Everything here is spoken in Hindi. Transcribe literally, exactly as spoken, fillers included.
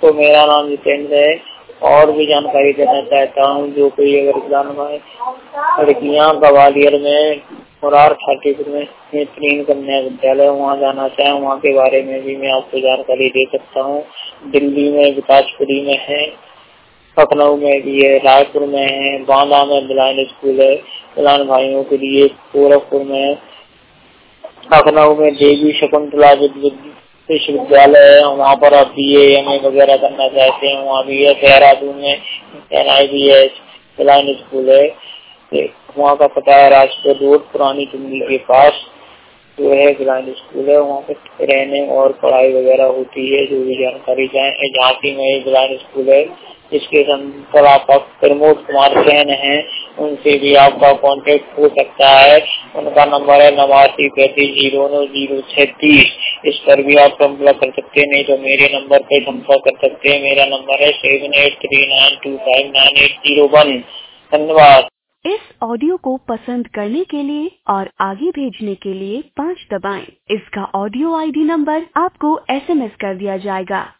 दोस्तों, मेरा नाम जितेंद्र है और भी जानकारी देना चाहता हूँ। जो कोई अगर एग्जाम में लड़कियाँ ग्वालियर में मुरार ठाकुर में नेत्रहीन कन्या विद्यालय वहाँ जाना चाहें, वहाँ के बारे में भी मैं आपको जानकारी दे सकता हूँ। दिल्ली में विकासपुरी में है, लखनऊ में भी है, रायपुर में है, बांदा में ब्लाइंड स्कूल है ब्लाइंड भाइयों के लिए, गोरखपुर में, लखनऊ में देवी शकुंतला विश्वविद्यालय है, वहाँ पर आप बी ए एम ए वगैरह करना चाहते हैं वहाँ भी है। देहरादून में N I B S blind school है, वहाँ का पता है राजकोट रोड पुरानी दिल्ली के पास जो है ब्लाइंड स्कूल है। वहाँ पे रहने और पढ़ाई वगैरह होती है। जो भी जानकारी चाहे, झांसी में एक ब्लाइंड स्कूल है जिसके संस्थापक प्रमोद कुमार जैन हैं, उनसे भी आपका कांटेक्ट हो सकता है। उनका नंबर है नवासी पैंतीस जीरो नौ जीरो छत्तीस। इस पर भी आप संपर्क कर सकते हैं, नहीं तो मेरे नंबर पर संपर्क कर सकते हैं। मेरा नंबर है seven eight three nine two five nine eight zero one. धन्यवाद। इस ऑडियो को पसंद करने के लिए और आगे भेजने के लिए पाँच दबाएं। इसका ऑडियो आई डी नंबर आपको एस एम एस कर दिया जाएगा।